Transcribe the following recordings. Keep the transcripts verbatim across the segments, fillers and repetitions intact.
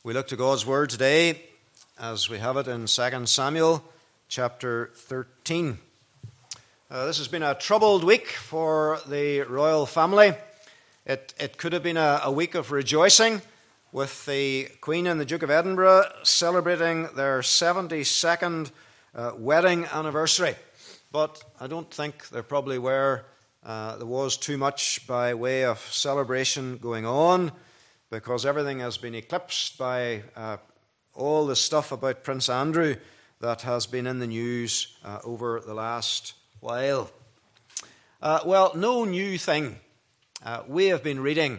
We look to God's Word today as we have it in Second Samuel chapter thirteen. Uh, this has been a troubled week for the royal family. It, it could have been a, a week of rejoicing with the Queen and the Duke of Edinburgh celebrating their seventy-second uh, wedding anniversary. But I don't think there probably were, uh, there was too much by way of celebration going on, because everything has been eclipsed by uh, all the stuff about Prince Andrew that has been in the news uh, over the last while. Uh, well, no new thing. Uh, we have been reading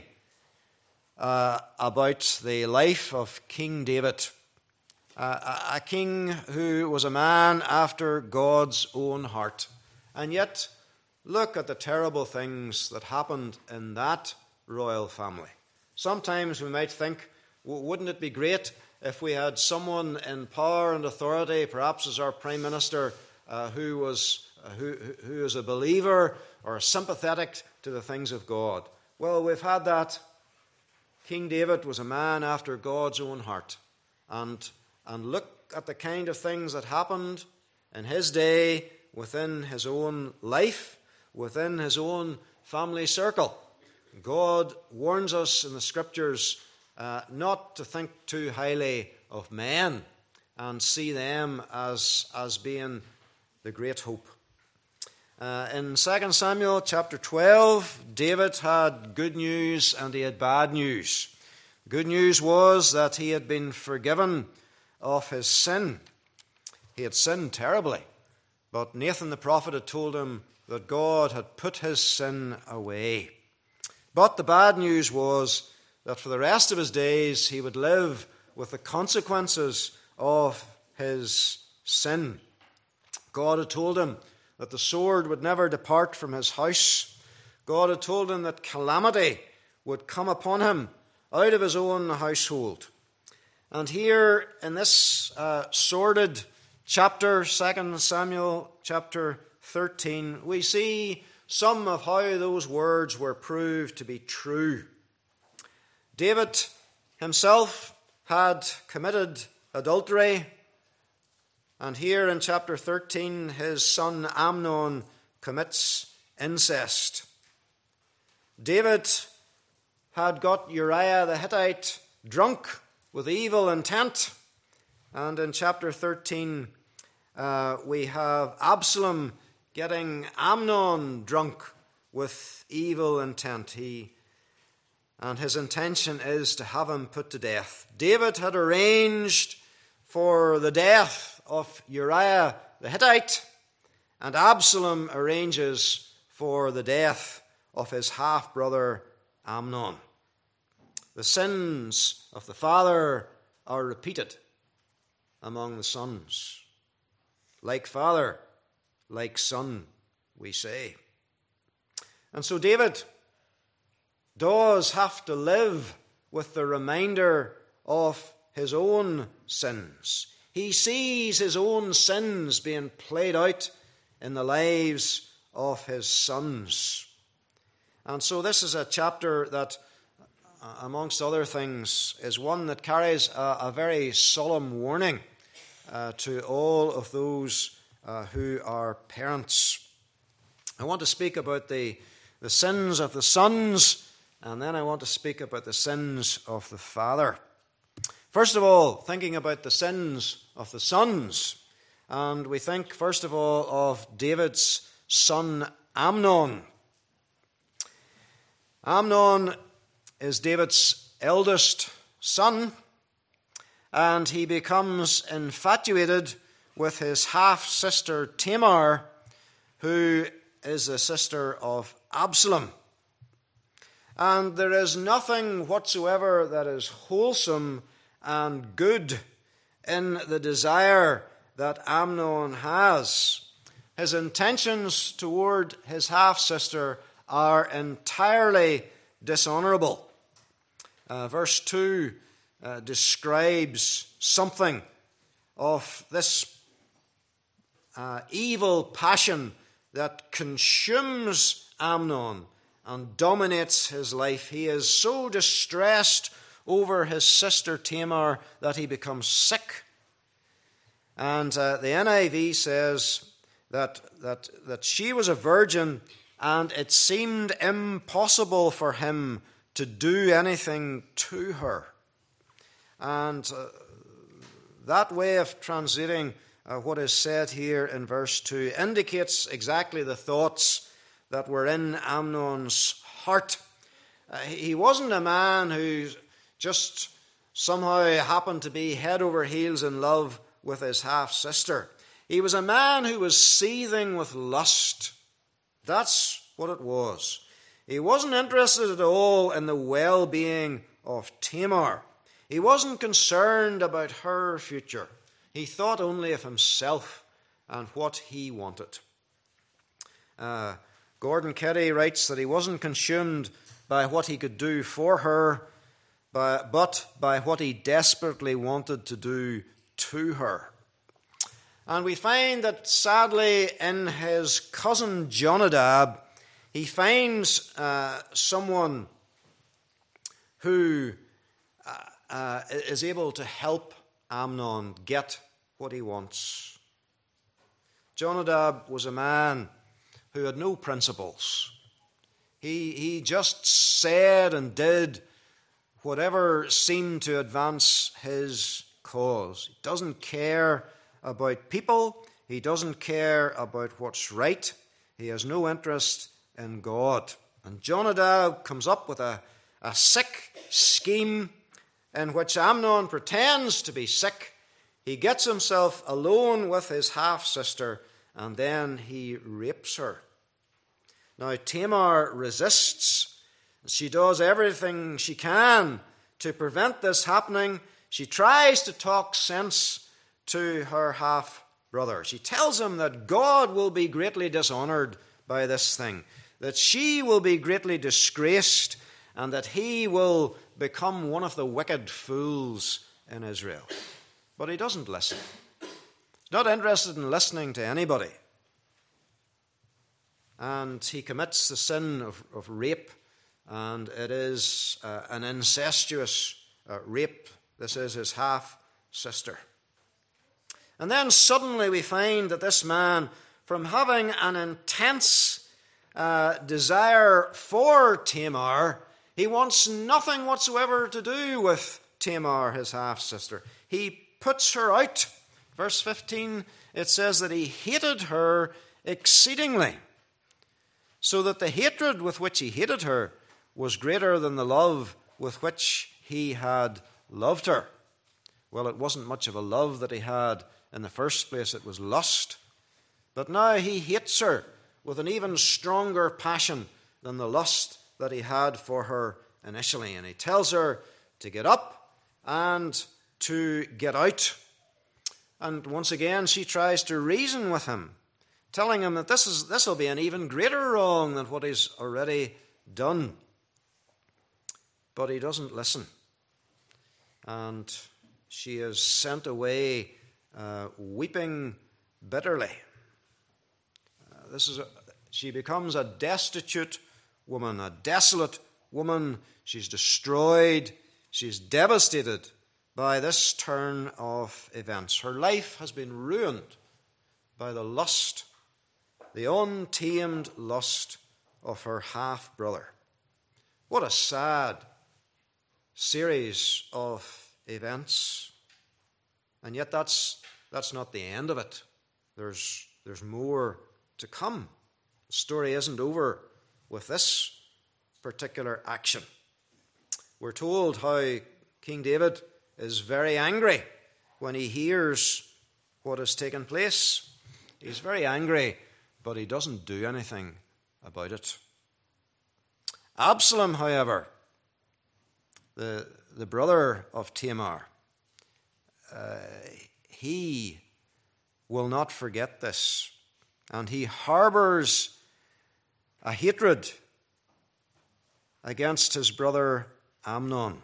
uh, about the life of King David, uh, a, a king who was a man after God's own heart. And yet, look at the terrible things that happened in that royal family. Sometimes we might think, wouldn't it be great if we had someone in power and authority, perhaps as our Prime Minister, uh, who was uh, who, who is a believer or sympathetic to the things of God? Well, we've had that. King David was a man after God's own heart. And, and look at the kind of things that happened in his day within his own life, within his own family circle. God warns us in the Scriptures uh, not to think too highly of men and see them as, as being the great hope. Uh, in Second Samuel chapter twelve, David had good news and he had bad news. Good news was that he had been forgiven of his sin. He had sinned terribly, but Nathan the prophet had told him that God had put his sin away. But the bad news was that for the rest of his days he would live with the consequences of his sin. God had told him that the sword would never depart from his house. God had told him that calamity would come upon him out of his own household. And here in this uh, sordid chapter, Second Samuel chapter thirteen, we see some of how those words were proved to be true. David himself had committed adultery, and here in chapter thirteen, his son Amnon commits incest. David had got Uriah the Hittite drunk with evil intent, and in chapter thirteen, uh, we have Absalom getting Amnon drunk with evil intent. He and his intention is to have him put to death. David had arranged for the death of Uriah the Hittite, and Absalom arranges for the death of his half-brother Amnon. The sins of the father are repeated among the sons. Like father, like son, we say. And so David does have to live with the reminder of his own sins. He sees his own sins being played out in the lives of his sons. And so this is a chapter that, amongst other things, is one that carries a, a very solemn warning uh, to all of those Uh, who are parents. I want to speak about the, the sins of the sons, and then I want to speak about the sins of the father. First of all, thinking about the sins of the sons, and we think first of all of David's son Amnon. Amnon is David's eldest son, and he becomes infatuated with his half-sister Tamar, who is the sister of Absalom. And there is nothing whatsoever that is wholesome and good in the desire that Amnon has. His intentions toward his half-sister are entirely dishonorable. Uh, verse two uh, describes something of this Uh, evil passion that consumes Amnon and dominates his life. He is so distressed over his sister Tamar that he becomes sick. And uh, the N I V says that, that, that she was a virgin, and it seemed impossible for him to do anything to her. And uh, that way of translating uh, what is said here in verse two indicates exactly the thoughts that were in Amnon's heart. Uh, he wasn't a man who just somehow happened to be head over heels in love with his half-sister. He was a man who was seething with lust. That's what it was. He wasn't interested at all in the well-being of Tamar. He wasn't concerned about her future. He thought only of himself and what he wanted. Uh, Gordon Keddy writes that he wasn't consumed by what he could do for her, by, but by what he desperately wanted to do to her. And we find that, sadly, in his cousin Jonadab, he finds uh, someone who uh, uh, is able to help Amnon get what he wants. Jonadab was a man who had no principles. He, he just said and did whatever seemed to advance his cause. He doesn't care about people. He doesn't care about what's right. He has no interest in God. And Jonadab comes up with a, a sick scheme in which Amnon pretends to be sick. He gets himself alone with his half-sister, and then he rapes her. Now, Tamar resists. She does everything she can to prevent this happening. She tries to talk sense to her half-brother. She tells him that God will be greatly dishonored by this thing, that she will be greatly disgraced, and that he will become one of the wicked fools in Israel. But he doesn't listen. He's not interested in listening to anybody. And he commits the sin of, of rape, and it is uh, an incestuous uh, rape. This is his half-sister. And then suddenly we find that this man, from having an intense uh, desire for Tamar, he wants nothing whatsoever to do with Tamar, his half-sister. He puts her out. Verse fifteen, it says that he hated her exceedingly, so that the hatred with which he hated her was greater than the love with which he had loved her. Well, it wasn't much of a love that he had in the first place. It was lust. But now he hates her with an even stronger passion than the lust that he had for her initially. And he tells her to get up and to get out. And once again, she tries to reason with him, telling him that this is this will be an even greater wrong than what he's already done. But he doesn't listen. And she is sent away uh, weeping bitterly. Uh, this is a, she becomes a destitute woman, a desolate woman. She's destroyed. She's devastated by this turn of events. Her life has been ruined by the lust, the untamed lust of her half-brother. What a sad series of events. And yet that's that's not the end of it. There's there's more to come. The story isn't over with this particular action. We're told how King David is very angry when he hears what has taken place. He's very angry, but he doesn't do anything about it. Absalom, however, the, the brother of Tamar, uh, he will not forget this, and he harbors a hatred against his brother Amnon.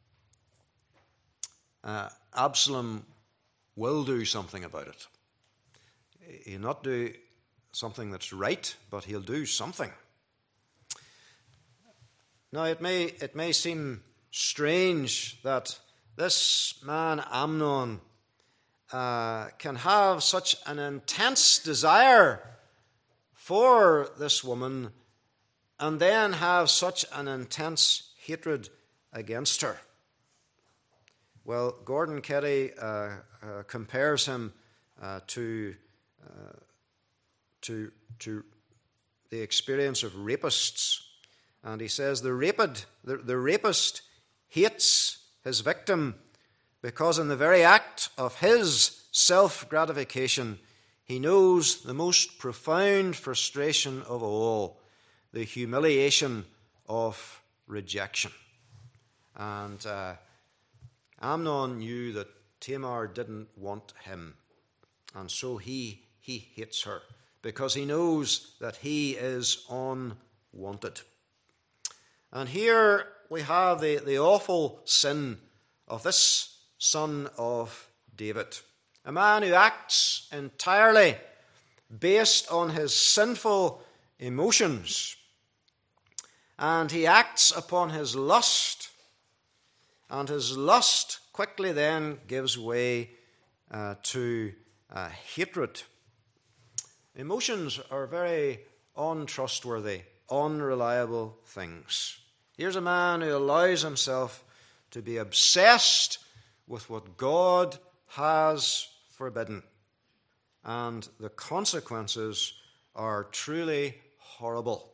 Uh, Absalom will do something about it. He'll not do something that's right, but he'll do something. Now, it may it may seem strange that this man Amnon uh, can have such an intense desire for this woman and then have such an intense hatred against her. Well, Gordon Ketty uh, uh, compares him uh, to, uh, to, to the experience of rapists. And he says the, rapid, the, the rapist hates his victim because in the very act of his self-gratification, he knows the most profound frustration of all, the humiliation of rejection. And uh, Amnon knew that Tamar didn't want him, and so he, he hates her because he knows that he is unwanted. And here we have the, the awful sin of this son of David, a man who acts entirely based on his sinful emotions, and he acts upon his lust, and his lust quickly then gives way uh, to uh, hatred. Emotions are very untrustworthy, unreliable things. Here's a man who allows himself to be obsessed with what God has forbidden, and the consequences are truly horrible.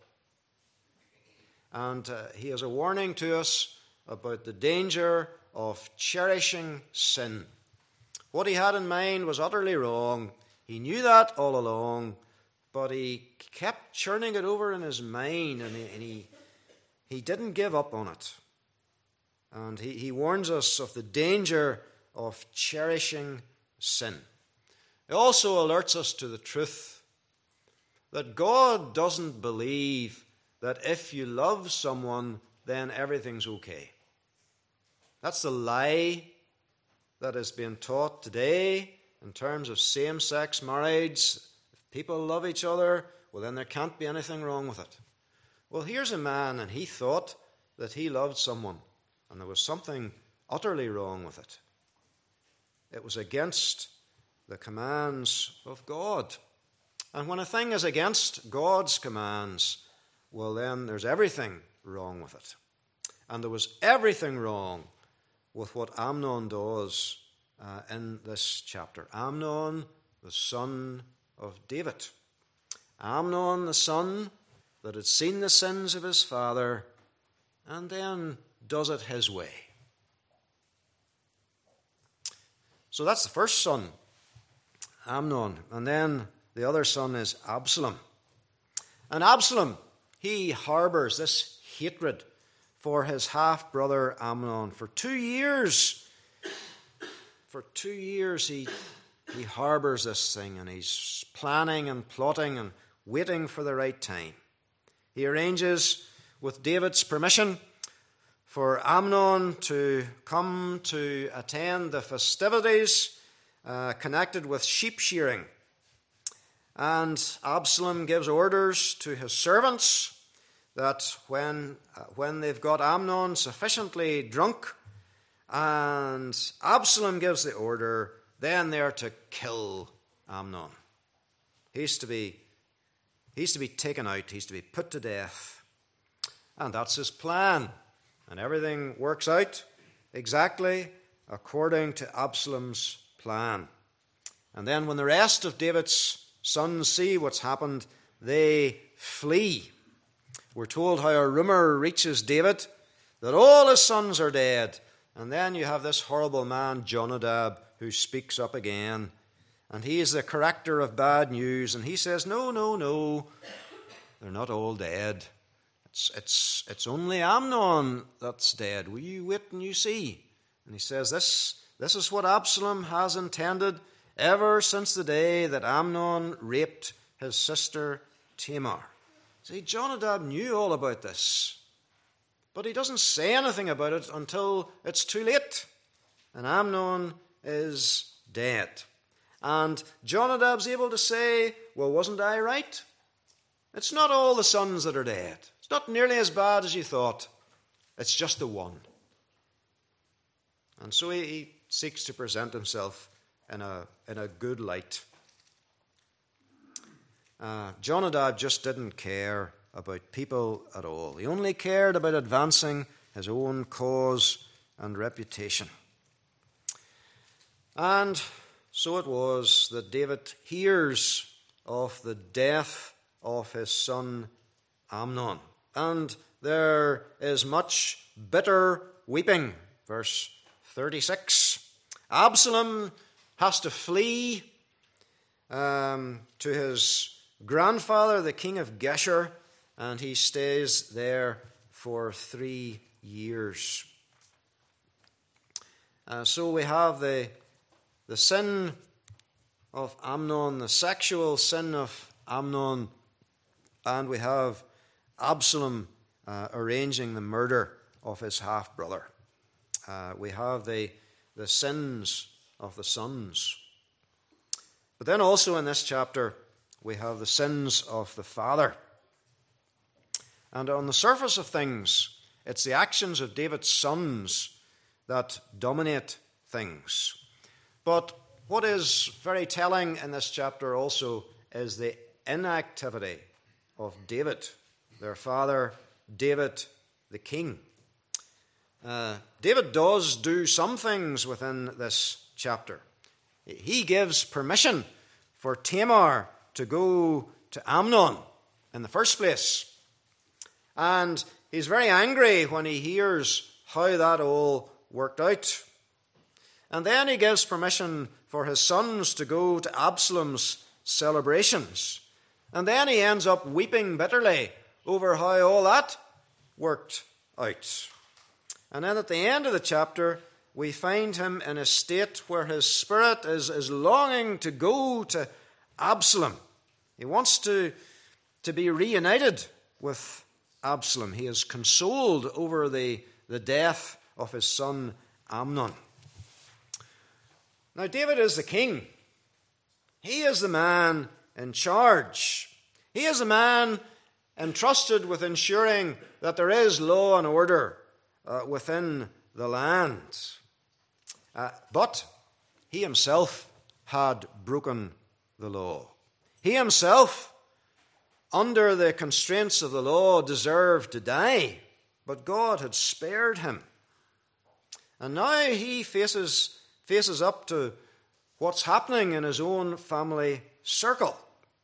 And uh, he has a warning to us about the danger of cherishing sin. What he had in mind was utterly wrong. He knew that all along, but he kept churning it over in his mind, and he, and he, he didn't give up on it. And he, he warns us of the danger of cherishing sin. He also alerts us to the truth that God doesn't believe that if you love someone, then everything's okay. That's the lie that is being taught today in terms of same-sex marriage. If people love each other, well, then there can't be anything wrong with it. Well, here's a man, and he thought that he loved someone, and there was something utterly wrong with it. It was against the commands of God. And when a thing is against God's commands, well, then there's everything wrong with it. And there was everything wrong with what Amnon does uh, in this chapter. Amnon, the son of David. Amnon, the son that had seen the sins of his father and then does it his way. So that's the first son, Amnon. And then the other son is Absalom. And Absalom, he harbors this hatred for his half-brother Amnon. For two years, for two years he, he harbors this thing, and he's planning and plotting and waiting for the right time. He arranges, with David's permission, for Amnon to come to attend the festivities uh, connected with sheep shearing. And Absalom gives orders to his servants that when, uh, when they've got Amnon sufficiently drunk, and Absalom gives the order, then they're to kill Amnon. He's to be, he's to be taken out, he's to be put to death. And that's his plan. And everything works out exactly according to Absalom's plan. And then when the rest of David's sons see what's happened, they flee. We're told how a rumor reaches David that all his sons are dead. And then you have this horrible man, Jonadab, who speaks up again. And he is the corrector of bad news. And he says, no, no, no, they're not all dead. It's, it's, it's only Amnon that's dead. Will you wait and you see? And he says, this, this is what Absalom has intended ever since the day that Amnon raped his sister Tamar. See, Jonadab knew all about this, but he doesn't say anything about it until it's too late, and Amnon is dead. And Jonadab's able to say, well, wasn't I right? It's not all the sons that are dead. It's not nearly as bad as you thought. It's just the one. And so he, he seeks to present himself in a, in a good light. Uh, Jonadab just didn't care about people at all. He only cared about advancing his own cause and reputation. And so it was that David hears of the death of his son Amnon. And there is much bitter weeping. Verse thirty-six. Absalom has to flee um, to his grandfather, the king of Geshur, and he stays there for three years. Uh, so we have the, the sin of Amnon, the sexual sin of Amnon, and we have Absalom uh, arranging the murder of his half-brother. Uh, we have the, the sins of the sons. But then also in this chapter, we have the sins of the father. And on the surface of things, it's the actions of David's sons that dominate things. But what is very telling in this chapter also is the inactivity of David, their father, David the king. Uh, David does do some things within this chapter. He gives permission for Tamar to go to Amnon in the first place. And he's very angry when he hears how that all worked out. And then he gives permission for his sons to go to Absalom's celebrations. And then he ends up weeping bitterly over how all that worked out. And then at the end of the chapter, we find him in a state where his spirit is, is longing to go to Absalom. He wants to, to be reunited with Absalom. He is consoled over the, the death of his son Amnon. Now, David is the king. He is the man in charge. He is the man entrusted with ensuring that there is law and order uh, within the land. Uh, but he himself had broken the law. He himself, under the constraints of the law, deserved to die, but God had spared him. And now he faces, faces up to what's happening in his own family circle.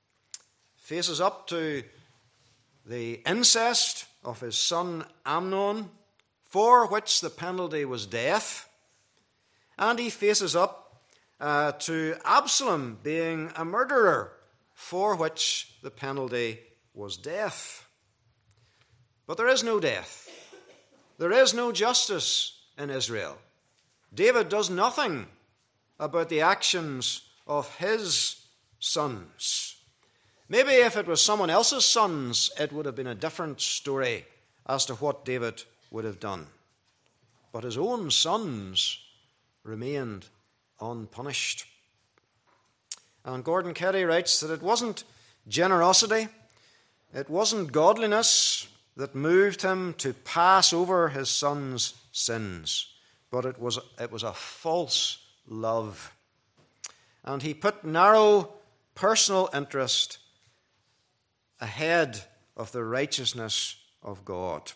Faces up to the incest of his son Amnon, for which the penalty was death. And he faces up uh, to Absalom being a murderer, for which the penalty was death. But there is no death. There is no justice in Israel. David does nothing about the actions of his sons. Maybe if it was someone else's sons, it would have been a different story as to what David would have done. But his own sons remained unpunished. And Gordon Kelly writes that it wasn't generosity, it wasn't godliness that moved him to pass over his son's sins, but it was, it was a false love. And he put narrow personal interest ahead of the righteousness of God.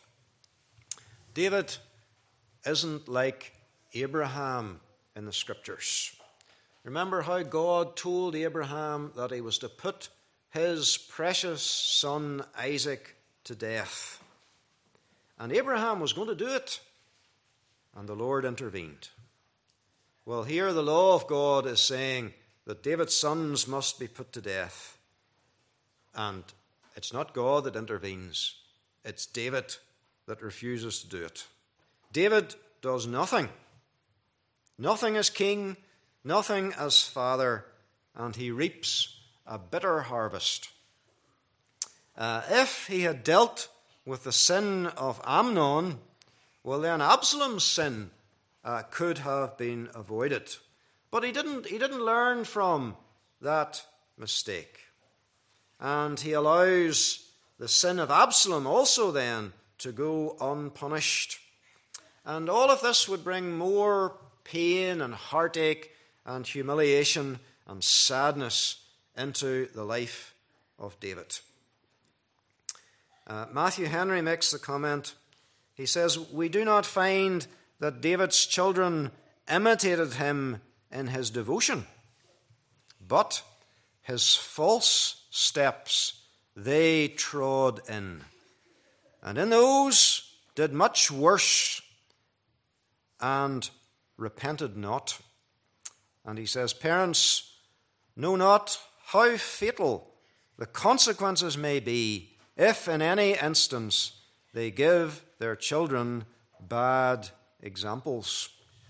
David isn't like Abraham in the Scriptures. Remember how God told Abraham that he was to put his precious son Isaac to death. And Abraham was going to do it, and the Lord intervened. Well, here the law of God is saying that David's sons must be put to death. And it's not God that intervenes, it's David that refuses to do it. David does nothing. Nothing as king, nothing as father, and he reaps a bitter harvest. Uh, if he had dealt with the sin of Amnon, well then Absalom's sin uh, could have been avoided. But he didn't, he didn't learn from that mistake. And he allows the sin of Absalom also then to go unpunished. And all of this would bring more pain and heartache and humiliation and sadness into the life of David. Uh, Matthew Henry makes the comment, he says, "We do not find that David's children imitated him in his devotion, but his false steps they trod in, and in those did much worse and repented not." And he says, "Parents know not how fatal the consequences may be if in any instance they give their children bad examples."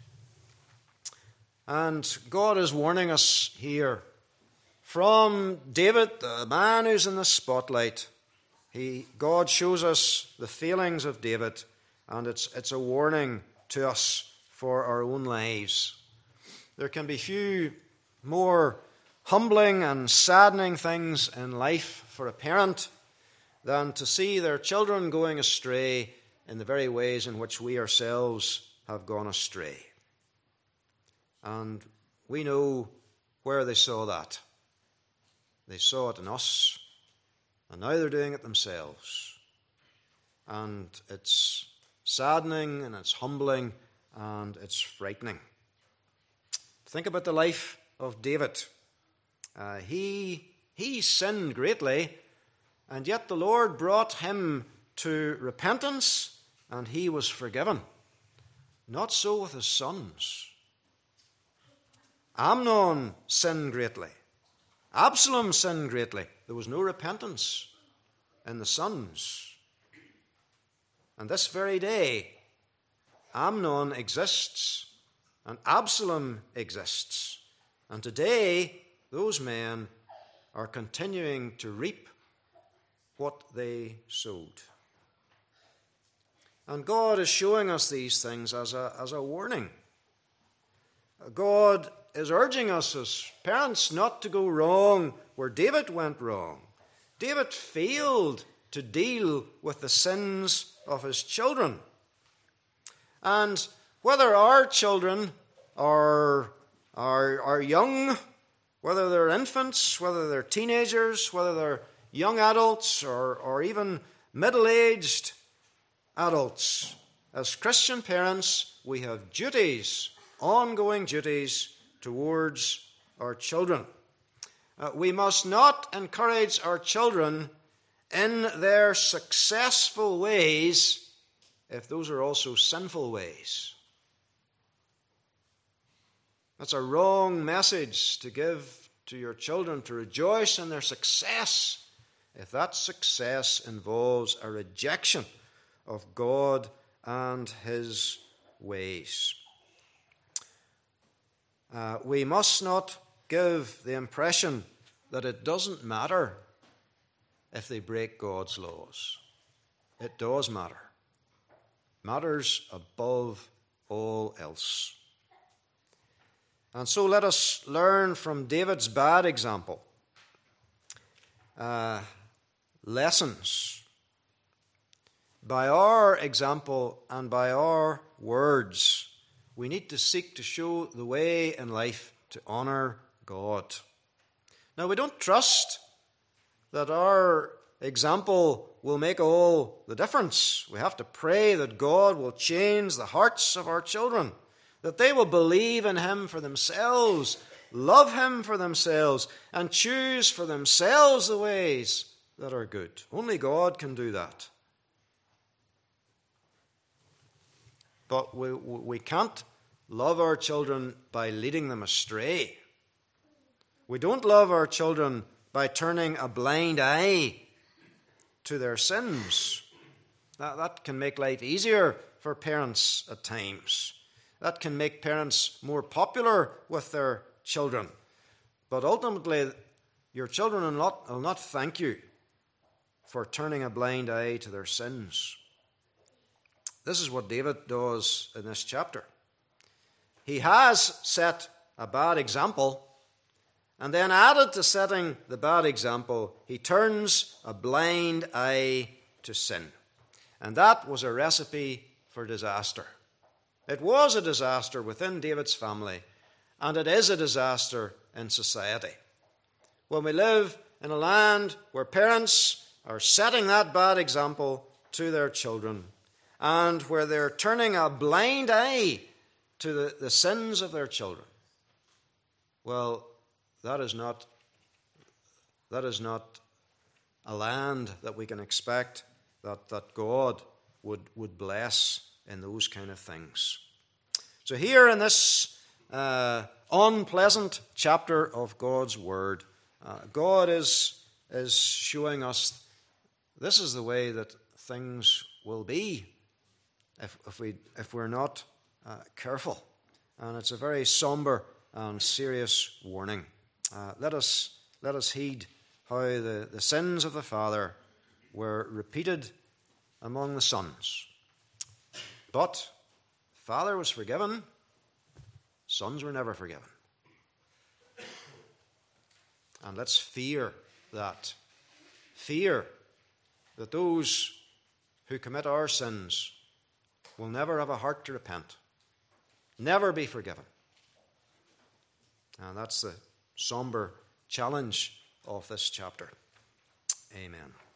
And God is warning us here from David, the man who's in the spotlight. He, God shows us the failings of David, and it's, it's a warning to us for our own lives. There can be few more humbling and saddening things in life for a parent than to see their children going astray in the very ways in which we ourselves have gone astray. And we know where they saw that. They saw it in us, and now they're doing it themselves. And it's saddening, and it's humbling, and it's frightening. Think about the life of David. Uh, he, he sinned greatly, and yet the Lord brought him to repentance, and he was forgiven. Not so with his sons. Amnon sinned greatly. Absalom sinned greatly. There was no repentance in the sons. And this very day, Amnon exists and Absalom exists. And today, those men are continuing to reap what they sowed. And God is showing us these things as a, as a warning. God is urging us as parents not to go wrong where David went wrong. David failed to deal with the sins of his children. And whether our children are, are, are young, whether they're infants, whether they're teenagers, whether they're young adults, or, or even middle-aged adults, as Christian parents, we have duties, ongoing duties towards our children. Uh, we must not encourage our children in their successful ways if those are also sinful ways. That's a wrong message to give to your children, to rejoice in their success if that success involves a rejection of God and His ways. Uh, we must not give the impression that it doesn't matter if they break God's laws. It does matter. Matters above all else. And so let us learn from David's bad example uh, lessons. By our example and by our words, we need to seek to show the way in life to honor God. Now, we don't trust that our example will make all the difference. We have to pray that God will change the hearts of our children, that they will believe in Him for themselves, love Him for themselves, and choose for themselves the ways that are good. Only God can do that. But we, we can't love our children by leading them astray. We don't love our children by turning a blind eye to their sins. That, that can make life easier for parents at times. That can make parents more popular with their children. But ultimately, your children will not, will not thank you for turning a blind eye to their sins. This is what David does in this chapter. He has set a bad example, and then added to setting the bad example, he turns a blind eye to sin. And that was a recipe for disaster. It was a disaster within David's family, and it is a disaster in society. When we live in a land where parents are setting that bad example to their children, and where they're turning a blind eye to the, the sins of their children, well, that is not that is not a land that we can expect that, that God would, would bless in those kind of things. So here in this uh, unpleasant chapter of God's Word, uh, God is, is showing us this is the way that things will be if, if, we, if we're not uh, careful. And it's a very somber and serious warning. Uh, let us let us heed how the, the sins of the father were repeated among the sons. But father was forgiven, sons were never forgiven. And let's fear that. Fear that those who commit our sins will never have a heart to repent, never be forgiven. And that's the somber challenge of this chapter. Amen.